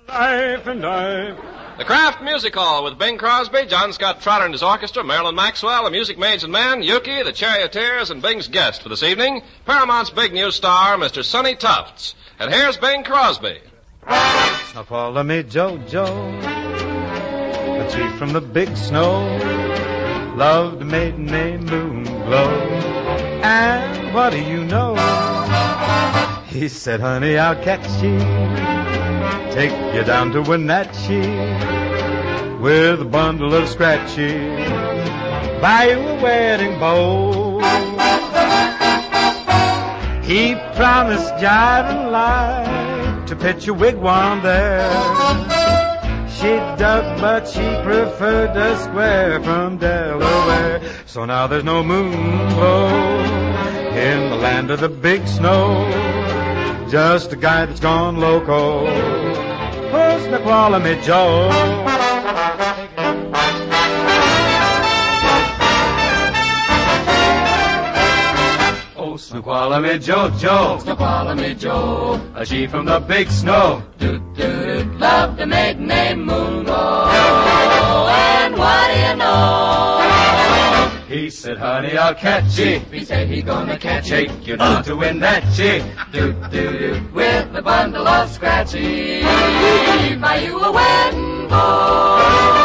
Life and life. The Kraft Music Hall with Bing Crosby, John Scott Trotter and his orchestra, Marilyn Maxwell, the Music Maids and Men, Yuki, the Charioteers, and Bing's guest for this evening, Paramount's big new star, Mr. Sonny Tufts. And here's Bing Crosby. Now follow me, Jojo, a chief from the big snow, loved a maiden named Moonglow. And what do you know? He said, honey, I'll catch you, take you down to Wenatchee, with a bundle of scratchy, buy you a wedding bow. He promised jive and life to pitch a wigwam there. She dug, but she preferred the square from Delaware. So now there's no moon glow in the land of the big snow, just a guy that's gone loco. Who's Snoqualmie Joe? Oh, Snoqualmie Joe, Snoqualmie Joe, a chief from the big snow. Doot-doot, loved a maiden named Moonglow. And what do you know? He said, honey, I'll catch you. He said he gonna catch you. Take you down to Wenatchee. Doot-doot, with a bundle of scratchy, buy you a wedding bow.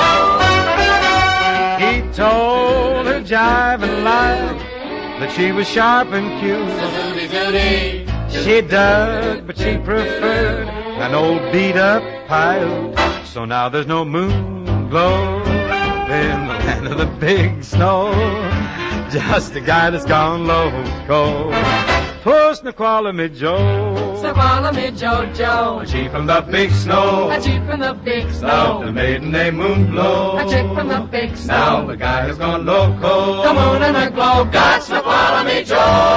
He told her jive and life that she was sharp and cute. Doody-doody. She dug, but she preferred an old beat-up Paiute. So now there's no moon glow in the land of the big snow, just a guy that's gone loco. Poor Snoqualmie Joe, Snoqualmie Joe, a chief from the big snow, a chief from the big loved a snow, maiden named Moonglow. a chick from the big Now snow. the guy has gone loco. The moon and the glow got Snoqualmie Joe.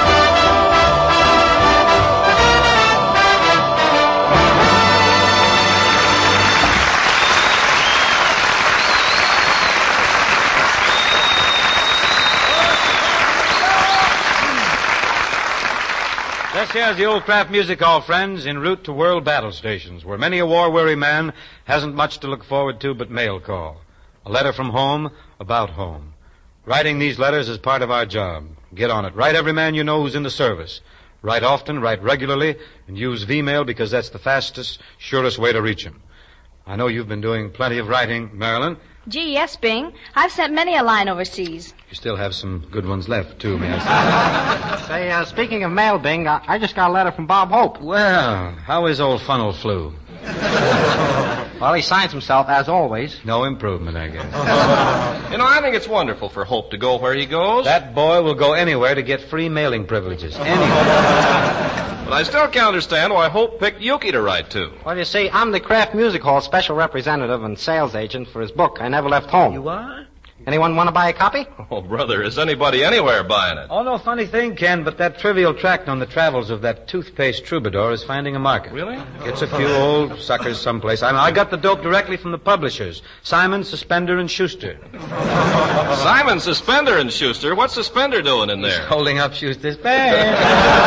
This here's the old Kraft Music Hall, friends, en route to world battle stations, where many a war-weary man hasn't much to look forward to but mail call. A letter from home about home. Writing these letters is part of our job. Get on it. Write every man you know who's in the service. Write often, write regularly, and use V-mail because that's the fastest, surest way to reach him. I know you've been doing plenty of writing, Marilyn. Gee, yes, Bing. I've sent many a line overseas. You still have some good ones left, too, may I say. Say, speaking of mail, Bing, I just got a letter from Bob Hope. Well, how is old Funnel Flu? Well, he signs himself, as always. No improvement, I guess. You know, I think it's wonderful for Hope to go where he goes. That boy will go anywhere to get free mailing privileges. Anywhere. But I still can't understand why Hope picked Yuki to write to. Well, you see, I'm the Kraft Music Hall special representative and sales agent for his book, I Never Left Home. You are? Anyone want to buy a copy? Oh, brother, is anybody anywhere buying it? Oh, no funny thing, Ken, but that trivial tract on the travels of that toothpaste troubadour is finding a market. Really? It's a few old suckers someplace. I got the dope directly from the publishers. Simon, Suspender, and Schuster. Simon Suspender and Schuster? What's Suspender doing in there? Holding up Schuster's pen.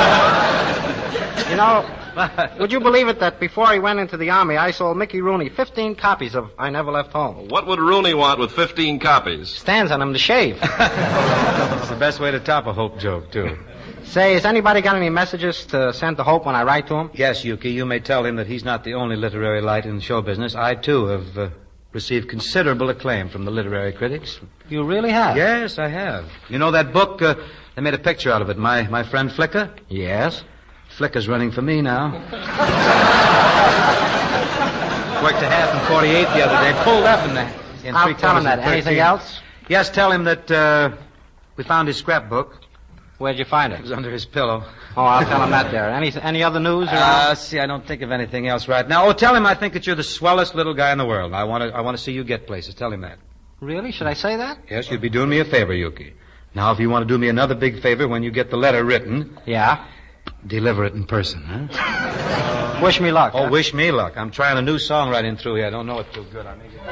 You know, would you believe it that before he went into the Army, I sold Mickey Rooney 15 copies of I Never Left Home. What would Rooney want with 15 copies? Stands on him to shave. It's the best way to top a Hope joke, too. Say, has anybody got any messages to send to Hope when I write to him? Yes, Yuki, you may tell him that he's not the only literary light in the show business. I, too, have received considerable acclaim from the literary critics. You really have? Yes, I have. You know that book, they made a picture out of it, My Friend Flicka? Yes. Flicka's running for me now. Worked a half in 48 the other day. Pulled up in I'll tell him that. Anything else? Yes, tell him that we found his scrapbook. Where'd you find It it? was under his pillow. Oh, I'll tell him that there. Any other news? See, I don't think of anything else right now. Oh, tell him I think that you're the swellest little guy in the world. I want to see you get places. Tell him that. Really? Should I say that? Yes, you'd be doing me a favor, Yuki. Now, if you want to do me another big favor when you get the letter written, Yeah. deliver it in person, huh? Wish me luck. Oh, huh? wish me luck. I'm trying a new song right in through here. I don't know it too good. I may get...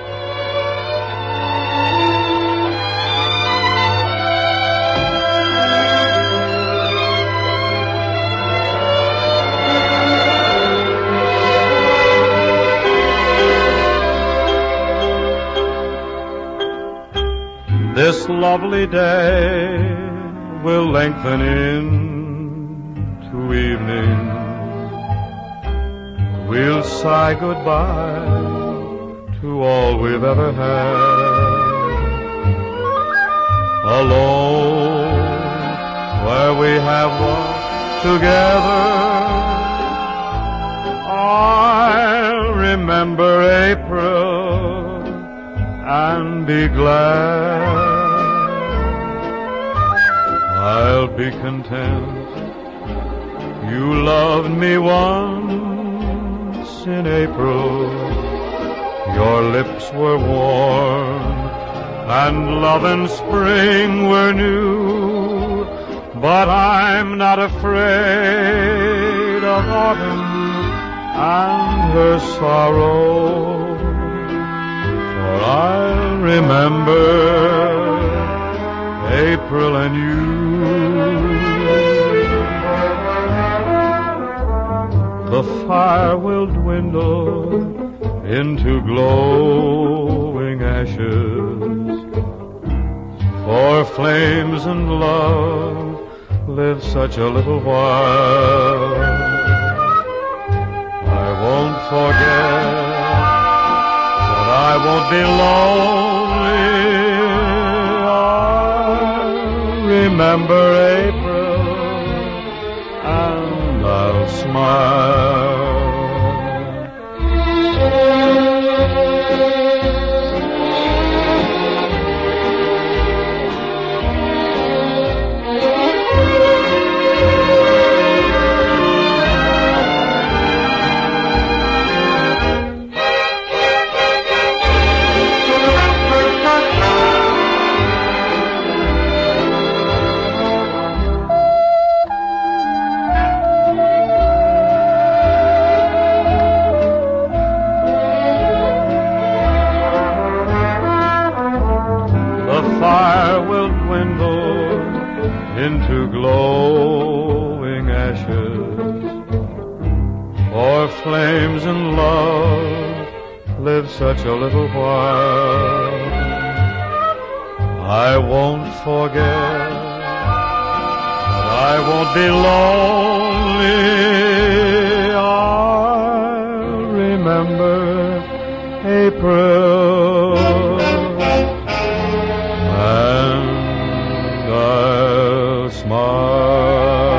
this lovely day will lengthen into evening. We'll sigh goodbye to all we've ever had. Alone, where we have walked together, I'll remember April and be glad. I'll be content you loved me once in April. Your lips were warm and love and spring were new. But I'm not afraid of autumn and her sorrow, for I'll remember April and you. The fire will dwindle into glowing ashes, for flames and love live such a little while. I won't forget, but I won't be lonely. I'll remember April and I'll smile. Into glowing ashes, for flames and love live such a little while. I won't forget, but I won't be lonely. I'll remember April and I'll smile.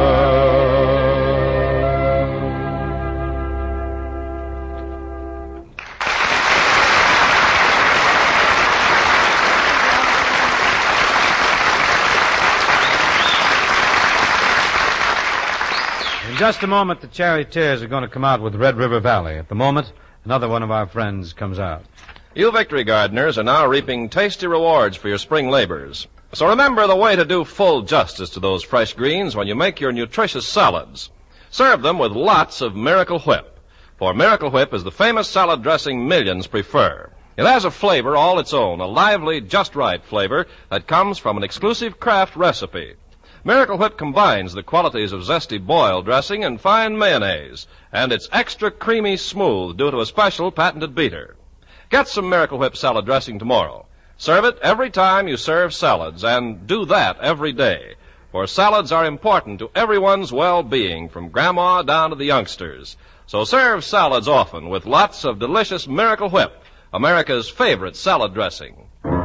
In just a moment, the Charioteers are going to come out with Red River Valley. At the moment, another one of our friends comes out. You victory gardeners are now reaping tasty rewards for your spring labors. So remember the way to do full justice to those fresh greens when you make your nutritious salads. Serve them with lots of Miracle Whip, for Miracle Whip is the famous salad dressing millions prefer. It has a flavor all its own, a lively, just right flavor that comes from an exclusive Kraft recipe. Miracle Whip combines the qualities of zesty boiled dressing and fine mayonnaise, and it's extra creamy smooth due to a special patented beater. Get some Miracle Whip salad dressing tomorrow. Serve it every time you serve salads, and do that every day. For salads are important to everyone's well-being, from grandma down to the youngsters. So serve salads often with lots of delicious Miracle Whip, America's favorite salad dressing.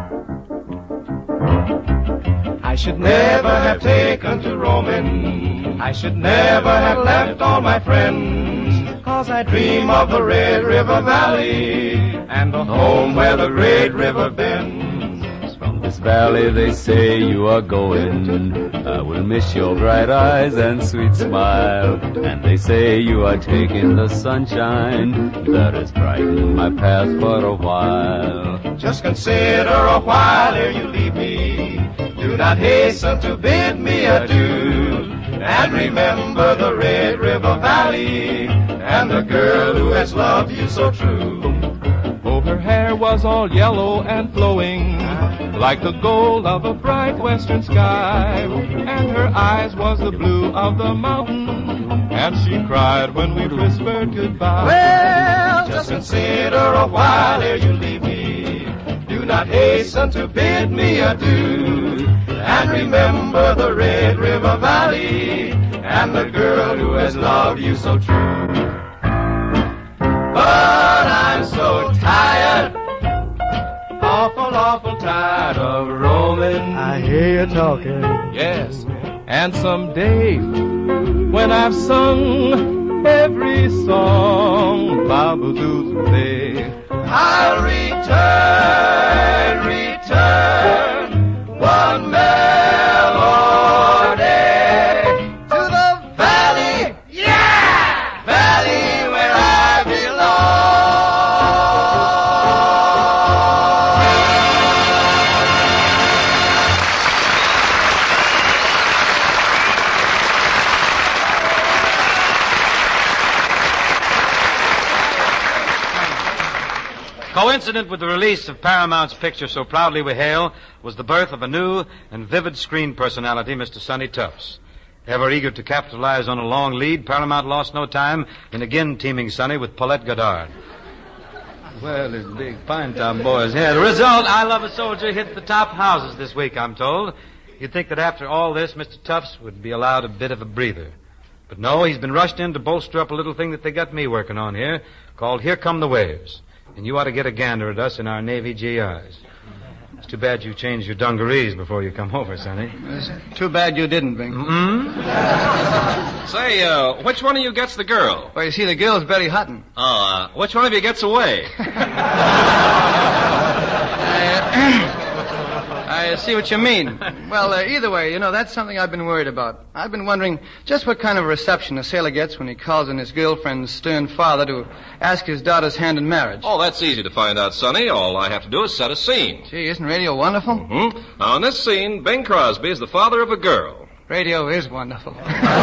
I should never have taken to roaming. I should never have left all my friends. 'Cause I dream of the Red River Valley and the home where the great river bends. From this valley they say you are going. I will miss your bright eyes and sweet smile. And they say you are taking the sunshine that has brightened my path for a while. Just consider a while ere you leave me. Do not hasten to bid me adieu. And remember the Red River Valley and the girl who has loved you so true. Oh, her hair was all yellow and flowing, like the gold of a bright western sky. And her eyes was the blue of the mountain, and she cried when we whispered goodbye. Well, just consider a while ere you leave me. Do not hasten to bid me adieu. And remember the Red River Valley and the girl who has loved you so true. But I'm so tired, awful tired of roaming. I hear you talking. Yes, and someday when I've sung every song Bible Blues play, I'll return one melody to the valley, yeah, valley where I Coincident with the release of Paramount's picture So Proudly We Hail was the birth of a new and vivid screen personality, Mr. Sonny Tufts. Ever eager to capitalize on a long lead, Paramount lost no time in again teaming Sonny with Paulette Goddard. Well, these big Pine Top boys here. The result, I Love a Soldier hit the top houses this week, I'm told. You'd think that after all this, Mr. Tufts would be allowed a bit of a breather. But no, he's been rushed in to bolster up a little thing that they got me working on here, called Here Come the Waves. And you ought to get a gander at us in our Navy GIs. It's too bad you changed your dungarees before you come over, Sonny. It's too bad you didn't, Bing. Say, which one of you gets the girl? Well, you see, the girl's Betty Hutton. Oh, which one of you gets away? I see what you mean. Well, either way, that's something I've been worried about. I've been wondering just what kind of reception a sailor gets when he calls on his girlfriend's stern father to ask his daughter's hand in marriage. Oh, that's easy to find out, Sonny. All I have to do is set a scene. Gee, isn't radio wonderful? Mm-hmm. Now, in this scene, Bing Crosby is the father of a girl. Radio is wonderful.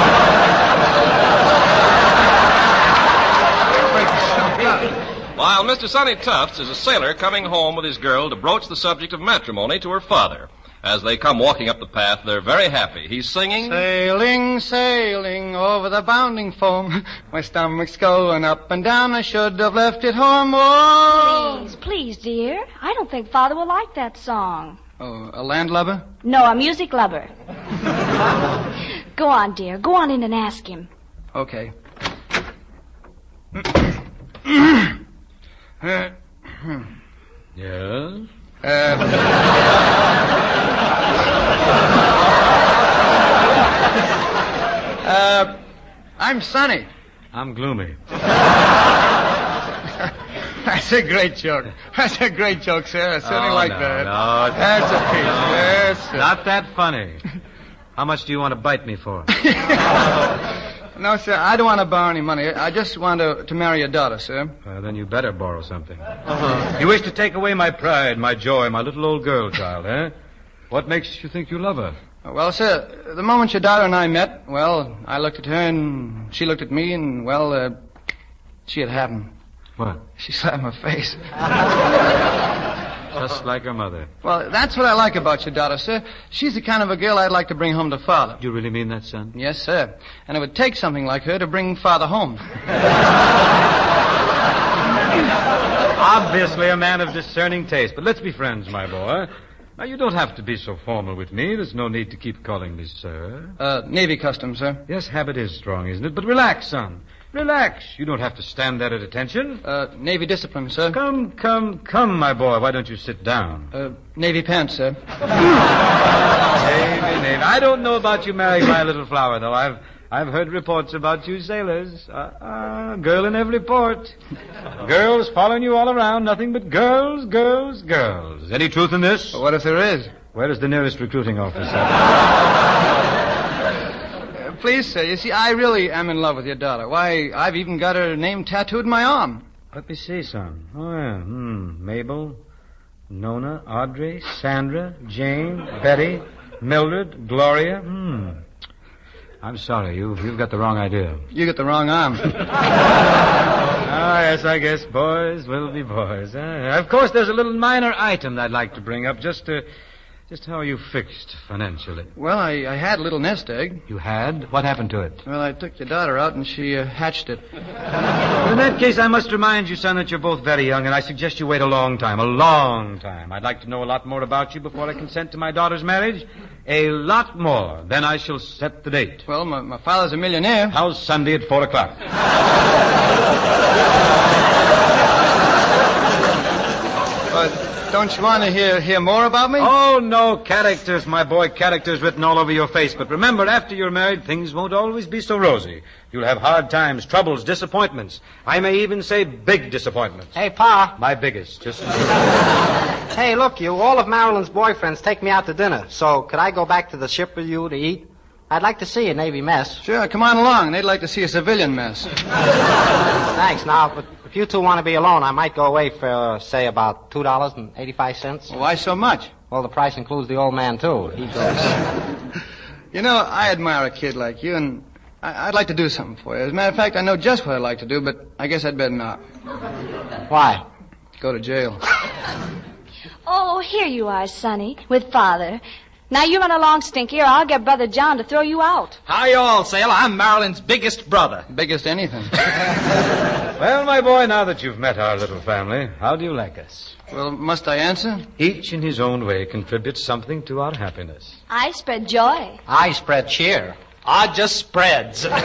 While Mr. Sonny Tufts is a sailor coming home with his girl to broach the subject of matrimony to her father. As they come walking up the path, they're very happy. He's singing... Sailing, sailing over the bounding foam. My stomach's going up and down. I should have left it home. Oh. Please, dear. I don't think Father will like that song. Oh, a landlubber? No, a music lover. Go on, dear. Go on in and ask him. Okay. Yes? I'm Sonny. I'm gloomy. That's a great joke. That's a great joke, sir. I certainly like that. No, That's a piece. Yes, sir. not that funny. How much do you want to bite me for? No, sir, I don't want to borrow any money. I just want to marry your daughter, sir. Then you better borrow something. You wish to take away my pride, my joy, my little old girl child, eh? What makes you think you love her? Well, sir, the moment your daughter and I met, well, I looked at her and she looked at me and, well, she had happened. What? She slapped my face. Just like her mother. Well, that's what I like about your daughter, sir. She's the kind of a girl I'd like to bring home to Father. Do you really mean that, son? Yes, sir. And it would take something like her to bring Father home. Obviously a man of discerning taste. But let's be friends, my boy. Now, you don't have to be so formal with me. There's no need to keep calling me sir. Navy custom, sir. Yes, habit is strong, isn't it? But relax, son. Relax. You don't have to stand there at attention. Navy discipline, sir. Come, my boy. Why don't you sit down? Navy pants, sir. Navy. I don't know about you marrying my little flower, though. I've heard reports about you sailors. Girl in every port. Girls following you all around. Nothing but girls. Any truth in this? What if there is? Where is the nearest recruiting office? Please, sir, you see, I really am in love with your daughter. Why, I've even got her name tattooed in my arm. Let me see, son. Oh, yeah. Mabel, Nona, Audrey, Sandra, Jane, Betty, Mildred, Gloria. I'm sorry, you've got the wrong idea. You got the wrong arm. Yes, I guess boys will be boys. Of course, there's a little minor item I'd like to bring up just to Just how are you fixed financially? Well, I had a little nest egg. You had? What happened to it? Well, I took your daughter out and she hatched it. Well, in that case, I must remind you, son, that you're both very young, and I suggest you wait a long time. I'd like to know a lot more about you before I consent to my daughter's marriage. A lot more. Then I shall set the date. Well, my father's a millionaire. How's Sunday at 4 o'clock? Don't you want to hear more about me? Oh, no, characters, my boy, characters written all over your face. But remember, after you're married, things won't always be so rosy. You'll have hard times, troubles, disappointments. I may even say big disappointments. Hey, Pa. My biggest, just... Hey, look, you, all of Marilyn's boyfriends take me out to dinner. So could I go back to the ship with you to eat? I'd like to see a Navy mess. Sure, come on along. They'd like to see a civilian mess. Thanks. Now, but if you two want to be alone, I might go away for, say, about $2.85. Why so much? Well, the price includes the old man, too. He goes... You know, I admire a kid like you, and I'd like to do something for you. As a matter of fact, I know just what I'd like to do, but I guess I'd better not. Why? Go to jail. Oh, here you are, Sonny, with Father. Now you run along, Stinky, or I'll get Brother John to throw you out. Hi, all, Sailor. I'm Marilyn's biggest brother. Biggest anything. Well, my boy, now that you've met our little family, how do you like us? Well, must I answer? Each in his own way contributes something to our happiness. I spread joy. I spread cheer. I just spreads. My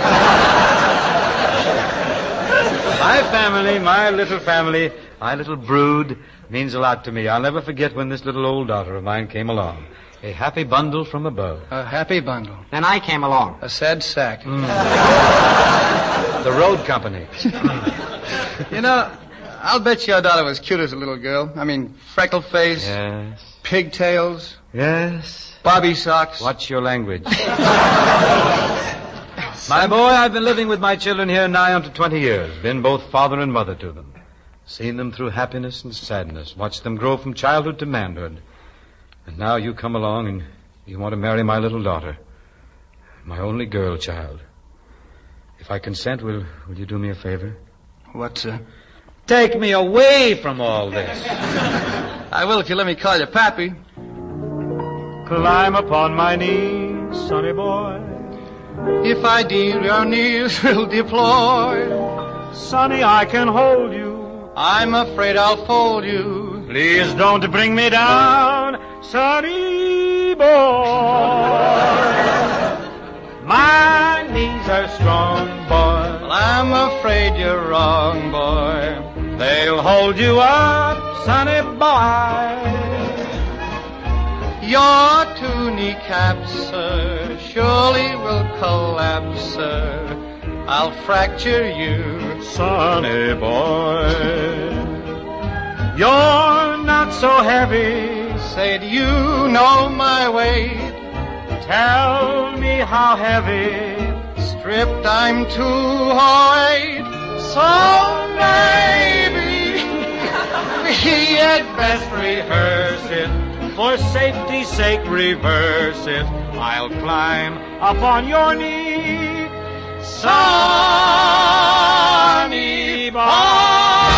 family, my little family, my little brood means a lot to me. I'll never forget when this little old daughter of mine came along. A happy bundle from above. A happy bundle. Then I came along. A sad sack. The road company. You know, I'll bet your daughter was cute as a little girl. I mean, freckle face. Yes. Pigtails. Yes. Bobby socks. Watch your language. My boy, I've been living with my children here nigh unto 20 years. Been both father and mother to them. Seen them through happiness and sadness. Watched them grow from childhood to manhood. And now you come along and you want to marry my little daughter. My only girl child. If I consent, will you do me a favor? What, sir? Take me away from all this. I will if you let me call you Pappy. Climb upon my knees, sonny boy. If I deal, your knees will deploy. Sonny, I can hold you. I'm afraid I'll fold you. Please don't bring me down, sonny boy. My knees are strong, boy. Well, I'm afraid you're wrong, boy. They'll hold you up, sonny boy. Your two kneecaps, sir, surely will collapse, sir. I'll fracture you, sonny boy. You're not so heavy. Say, do you know my weight? Tell me how heavy. Stripped, I'm 208. So maybe we had best rehearse it. For safety's sake, reverse it. I'll climb up on your knee, sonny boy.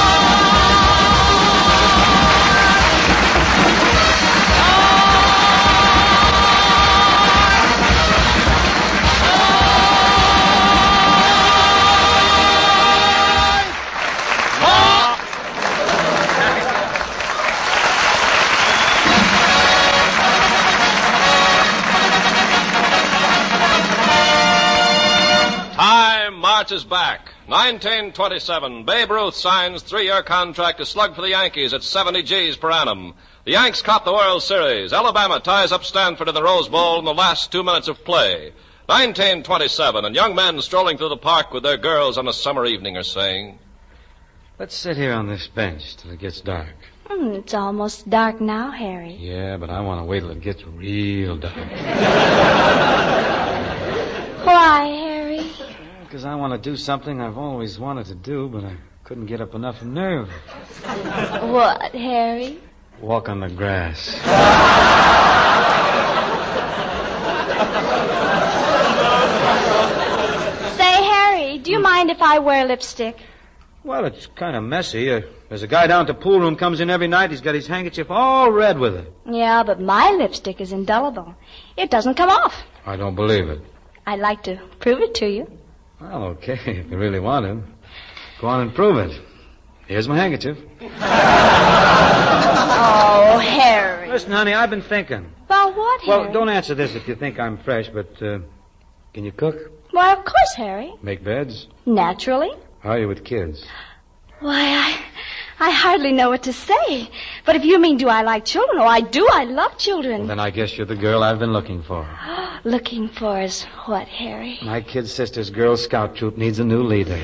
Marches back. 1927. Babe Ruth signs 3-year contract to slug for the Yankees at 70 G's per annum. The Yanks cop the World Series. Alabama ties up Stanford in the Rose Bowl in the last 2 minutes of play. 1927, and young men strolling through the park with their girls on a summer evening are saying, Let's sit here on this bench till it gets dark. It's almost dark now, Harry. Yeah, but I want to wait till it gets real dark. Why, Harry? Because I want to do something I've always wanted to do, but I couldn't get up enough nerve. What, Harry? Walk on the grass. Say, Harry, do you mind if I wear lipstick? Well, it's kind of messy. There's a guy down at the pool room comes in every night. He's got his handkerchief all red with it. Yeah, but my lipstick is indelible. It doesn't come off. I don't believe it. I'd like to prove it to you. Well, okay, if you really want to. Go on and prove it. Here's my handkerchief. Oh, Harry. Listen, honey, I've been thinking. About what, Harry? Well, don't answer this if you think I'm fresh, but can you cook? Why, of course, Harry. Make beds? Naturally. How are you with kids? Why, I hardly know what to say. But if you mean do I like children? Oh, I do. I love children. Well, then I guess you're the girl I've been looking for. Looking for is what, Harry? My kid sister's Girl Scout troop needs a new leader.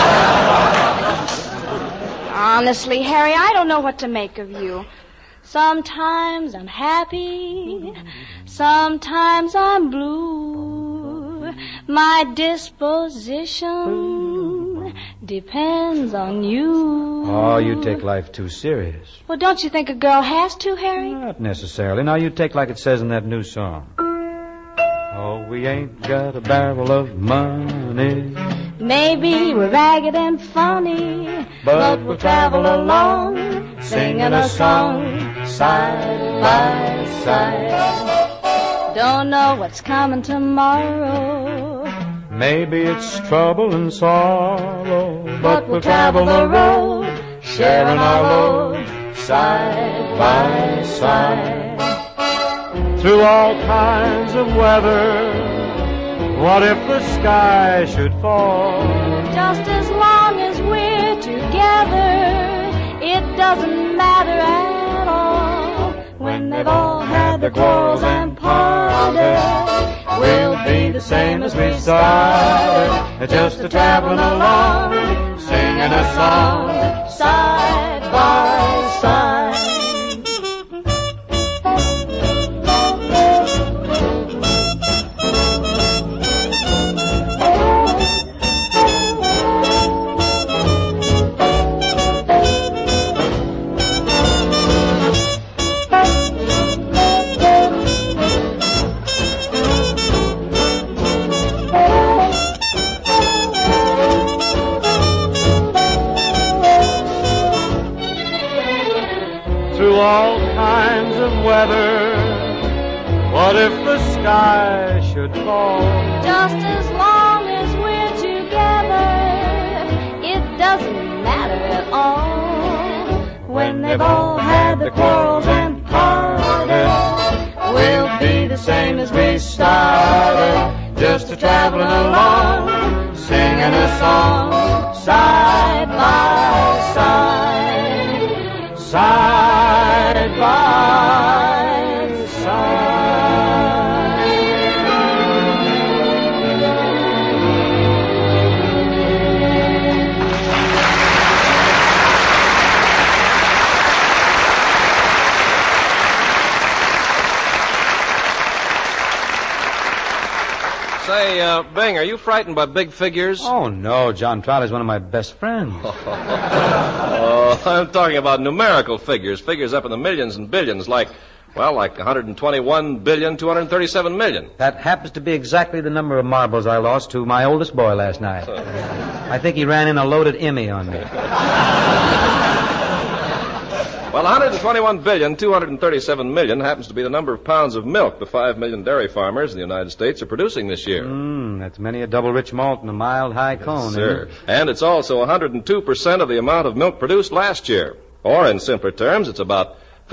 Honestly, Harry, I don't know what to make of you. Sometimes I'm happy. Sometimes I'm blue. My disposition depends on you. Oh, you take life too serious. Well, don't you think a girl has to, Harry? Not necessarily. Now, you take like it says in that new song. Oh, we ain't got a barrel of money. Maybe we're ragged and funny, but we'll travel along, singing a song, side by side. Don't know what's coming tomorrow. Maybe it's trouble and sorrow, but we'll travel the road, sharing our load, side by side. Through all kinds of weather, what if the sky should fall? Just as long as we're together, it doesn't matter at all. When they've all had their quarrels and parted, we'll be the same as we started, just a traveling along, singing a song, side by side. All kinds of weather. What if the sky should fall? Just as long as we're together, it doesn't matter at all. When they've all had their quarrels and parted, we'll be the same as we started, just a traveling along, singing a song, side by side, side by side. Say, Bing, are you frightened by big figures? Oh, no. John Trout's one of my best friends. Oh, I'm talking about numerical figures. Figures up in the millions and billions, like 121,237,000,000. That happens to be exactly the number of marbles I lost to my oldest boy last night. I think he ran in a loaded Emmy on me. Well, 121,237,000,000 happens to be the number of pounds of milk the 5 million dairy farmers in the United States are producing this year. That's many a double rich malt and a mild high cone. Yes, sir. And it's also 102% of the amount of milk produced last year. Or, in simpler terms, it's about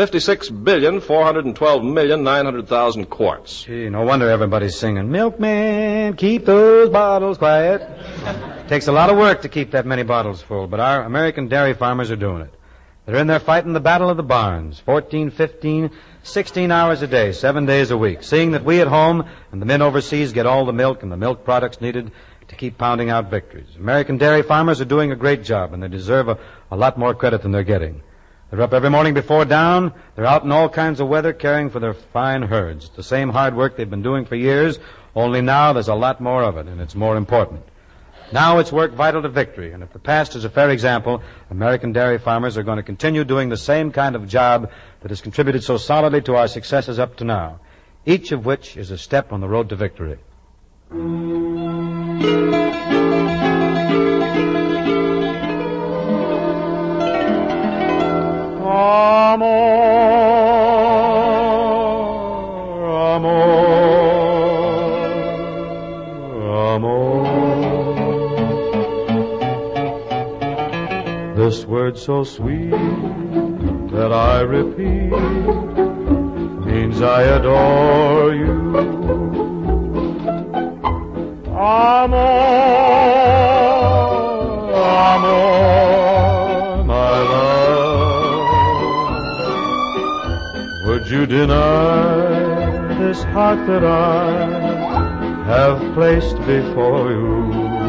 56,412,900,000 quarts. Gee, no wonder everybody's singing, "Milkman, keep those bottles quiet." Takes a lot of work to keep that many bottles full, but our American dairy farmers are doing it. They're in there fighting the battle of the barns, 14, 15, 16 hours a day, 7 days a week, seeing that we at home and the men overseas get all the milk and the milk products needed to keep pounding out victories. American dairy farmers are doing a great job, and they deserve a lot more credit than they're getting. They're up every morning before dawn. They're out in all kinds of weather caring for their fine herds. It's the same hard work they've been doing for years, only now there's a lot more of it, and it's more important. Now it's work vital to victory, and if the past is a fair example, American dairy farmers are going to continue doing the same kind of job that has contributed so solidly to our successes up to now, each of which is a step on the road to victory. word so sweet that I repeat means I adore you. Amor, amor, my love. Would you deny this heart that I have placed before you?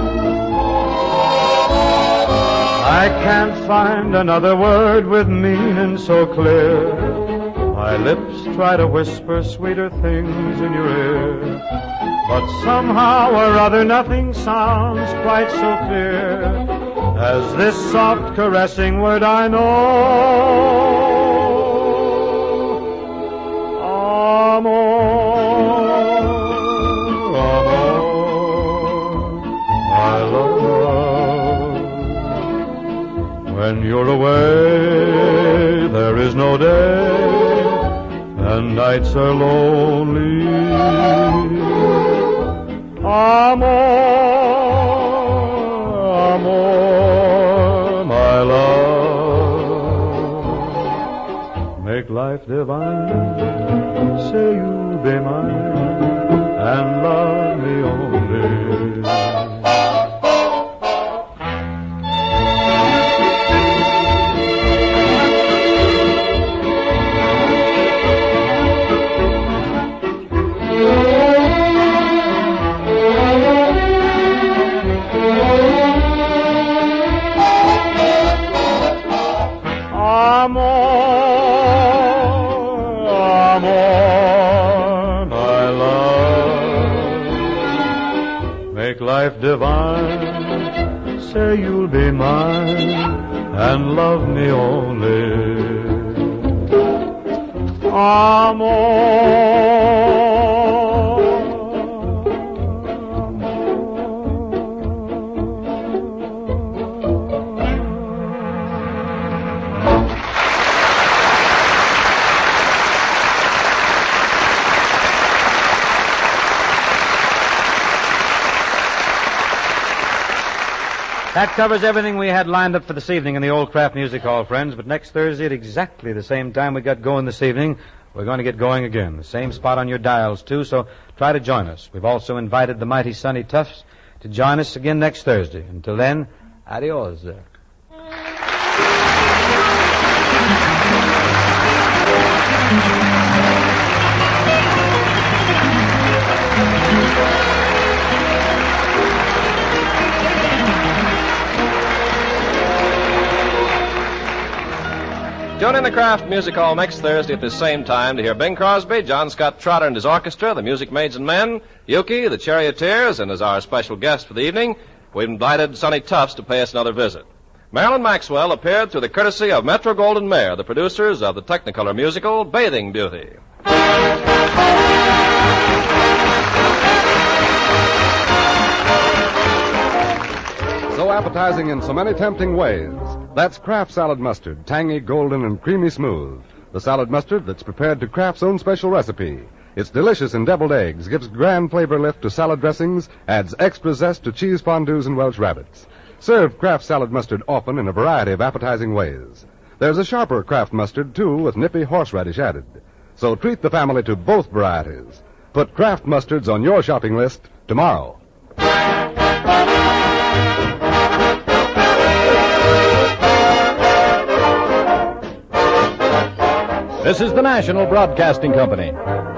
I can't find another word with meaning so clear. My lips try to whisper sweeter things in your ear, but somehow or other nothing sounds quite so clear as this soft caressing word I know. Amor, amor, my love. When you're away, there is no day, and nights are lonely. Amor, amor, my love. Make life divine, say you'll be mine, and love me only. Life divine, say you'll be mine and love me only. That covers everything we had lined up for this evening in the Old Kraft Music Hall, friends. But next Thursday at exactly the same time we got going this evening, we're going to get going again. The same spot on your dials, too, so try to join us. We've also invited the mighty Sonny Tufts to join us again next Thursday. Until then, adios. Tune in the Kraft Music Hall next Thursday at this same time to hear Bing Crosby, John Scott Trotter and his orchestra, the Music Maids and Men, Yuki, the Charioteers, and as our special guest for the evening, we've invited Sonny Tufts to pay us another visit. Marilyn Maxwell appeared through the courtesy of Metro-Goldwyn-Mayer, the producers of the Technicolor musical Bathing Beauty. So appetizing in so many tempting ways. That's Kraft Salad Mustard, tangy, golden, and creamy smooth. The salad mustard that's prepared to Kraft's own special recipe. It's delicious in deviled eggs, gives grand flavor lift to salad dressings, adds extra zest to cheese fondues and Welsh rabbits. Serve Kraft Salad Mustard often in a variety of appetizing ways. There's a sharper Kraft mustard, too, with nippy horseradish added. So treat the family to both varieties. Put Kraft mustards on your shopping list tomorrow. This is the National Broadcasting Company.